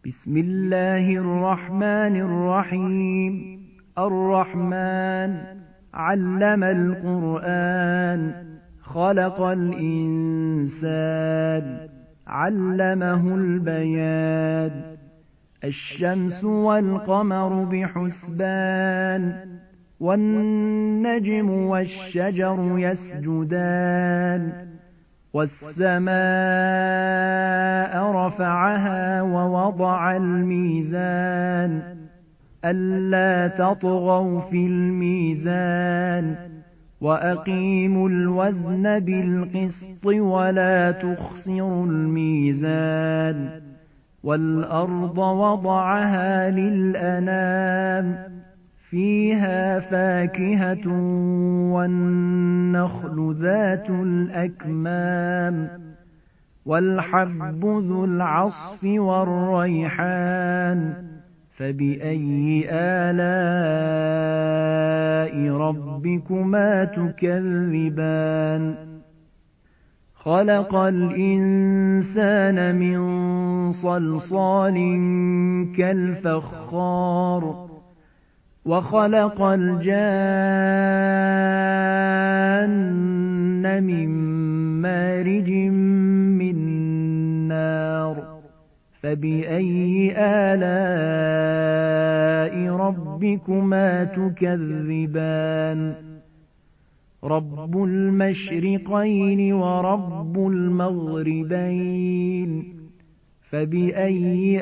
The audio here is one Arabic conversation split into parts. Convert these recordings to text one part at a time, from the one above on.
بسم الله الرحمن الرحيم. الرحمن علم القرآن، خلق الإنسان، علمه البيان. الشمس والقمر بحسبان، والنجم والشجر يسجدان. والسماء رفعها ووضع الميزان، ألا تطغوا في الميزان، وأقيموا الوزن بالقسط ولا تخسروا الميزان. والأرض وضعها للأنام، فيها فاكهة والنخل ذات الأكمام، والحب ذو العصف والريحان. فبأي آلاء ربكما تكذبان؟ خلق الإنسان من صلصال كالفخار، وخلق الجان من مارج من نار. فبأي آلاء ربكما تكذبان؟ رب المشرقين ورب المغربين. فبأي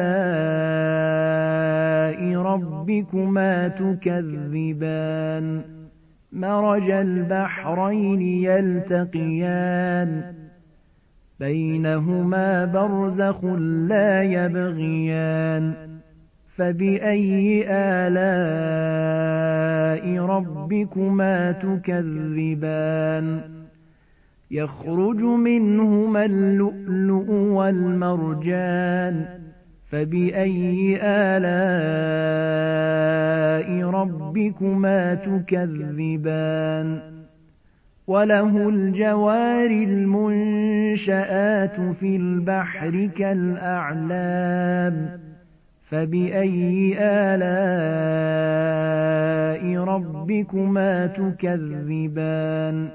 آلاء ربكما تكذبان؟ مرج البحرين يلتقيان، بينهما برزخ لا يبغيان. فبأي آلاء ربكما تكذبان؟ يخرج منهما اللؤلؤ والمرجان. فبأي آلاء ربكما تكذبان؟ وله الجوار المنشآت في البحر كالأعلام. فبأي آلاء ربكما تكذبان؟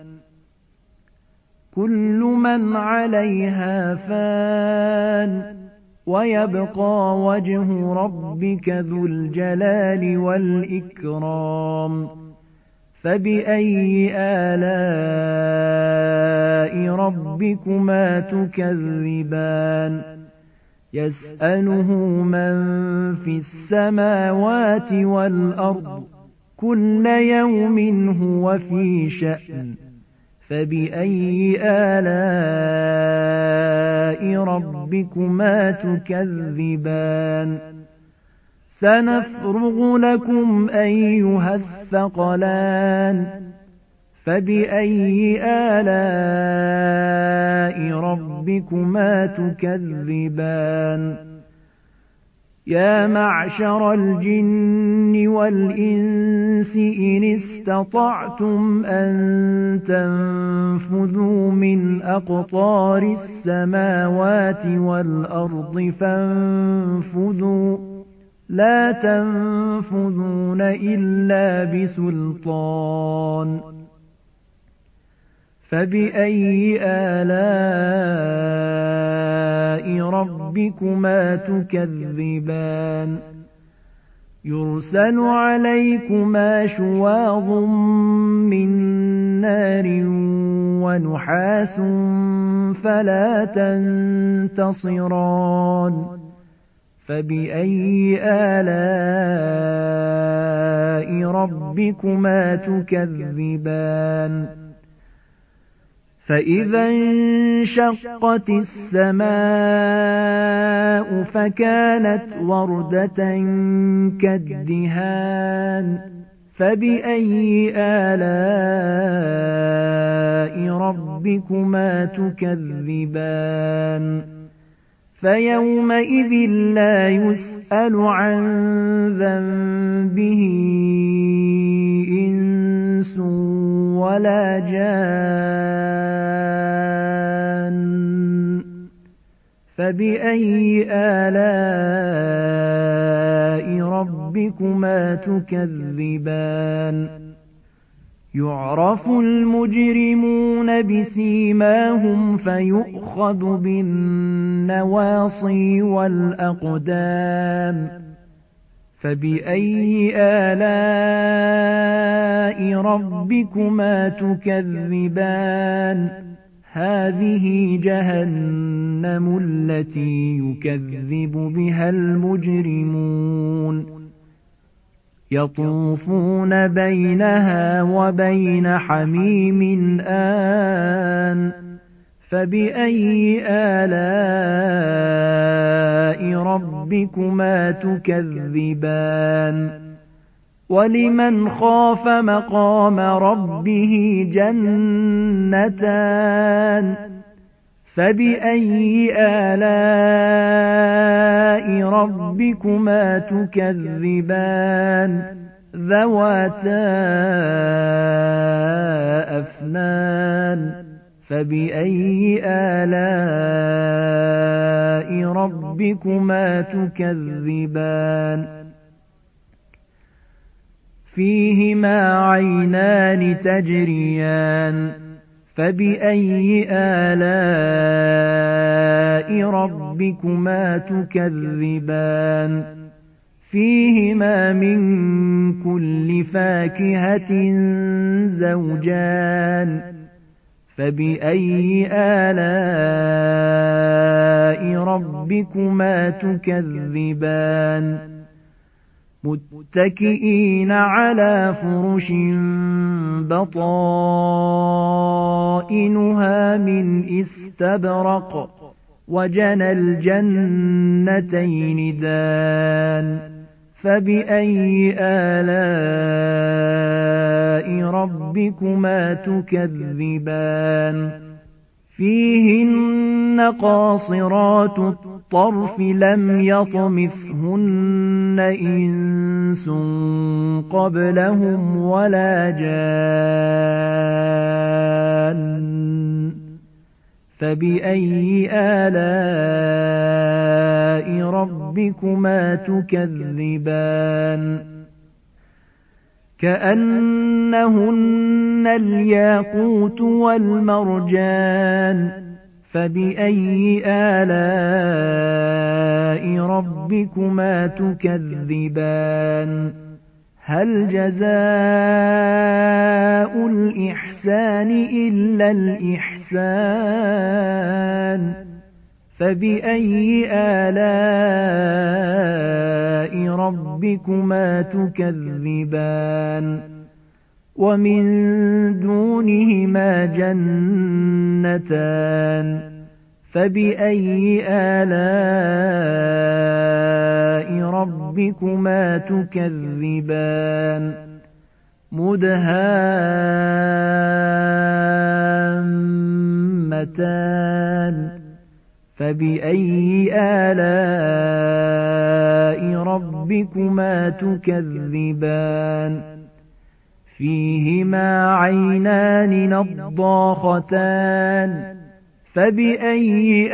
كل من عليها فان، ويبقى وجه ربك ذو الجلال والإكرام. فبأي آلاء ربكما تكذبان؟ يسأله من في السماوات والأرض، كل يوم هو في شأن. فبأي آلاء ربكما تكذبان؟ سنفرغ لكم أيها الثقلان. فبأي آلاء ربكما تكذبان؟ يا معشر الجن والإنس إن استطعتم أن تنفذوا من أقطار السماوات والأرض فانفذوا، لا تنفذون إلا بسلطان. فبأي آلاء ربكما تكذبان؟ يرسل عليكما شواظ من نار ونحاس فلا تنتصران. فبأي آلاء ربكما تكذبان؟ فإذا انشقت السماء فكانت وردة كالدهان. فبأي آلاء ربكما تكذبان؟ فيومئذ لا يسأل عن ذنبه إنس ولا جان. فبأي آلاء ربكما تكذبان يعرف المجرمون بسيماهم فيؤخذ بالنواصي والأقدام فبأي آلاء ربكما تكذبان هذه جهنم التي يكذب بها المجرمون يطوفون بينها وبين حميم آن فبأي آلاء ربكما تكذبان ولمن خاف مقام ربه جنتان فبأي آلاء ربكما تكذبان ذواتا أفنان فبأي آلاء ربكما تكذبان فيهما عينان تجريان فبأي آلاء ربكما تكذبان فيهما من كل فاكهة زوجان فبأي آلاء ربكما تكذبان متكئين على فرش بطائنها من استبرق وجنى الجنتين دان فبأي آلاء ربكما تكذبان فيهن قاصرات الطرف لم يطمثهن إنس قبلهم ولا جان فبأي آلاء ربكما تكذبان كأنهن الياقوت والمرجان فبأي آلاء ربكما تكذبان هل جزاء الإحسان إلا الإحسان فبأي آلاء ربكما تكذبان ومن دونهما جنتان فبأي آلاء ربكما تكذبان مدهامتان فبأي آلاء ربكما تكذبان فيهما عينان نضاختان فبأي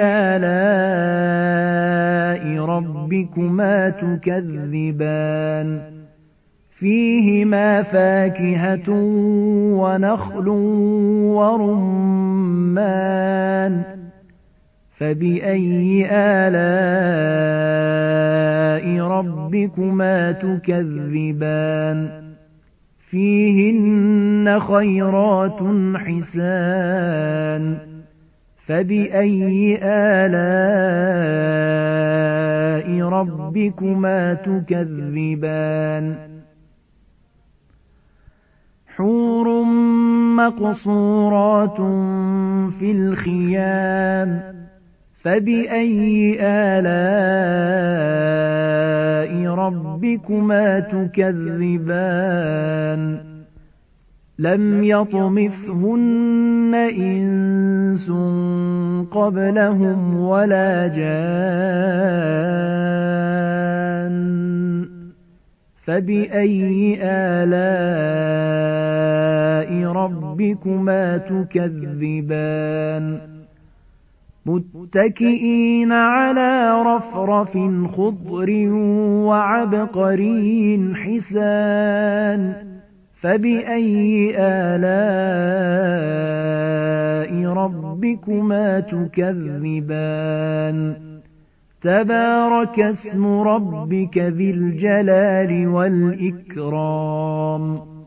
آلاء ربكما تكذبان فيهما فاكهة ونخل ورمان فبأي آلاء ربكما تكذبان فيهن خيرات حسان فبأي آلاء ربكما تكذبان حور مقصورات في الخيام فبأي آلاء ربكما تكذبان لم يطمثهن إنس قبلهم ولا جان فبأي آلاء ربكما تكذبان متكئين على رفرف خضر وعبقري حسان فبأي آلاء ربكما تكذبان تبارك اسم ربك ذي الجلال والإكرام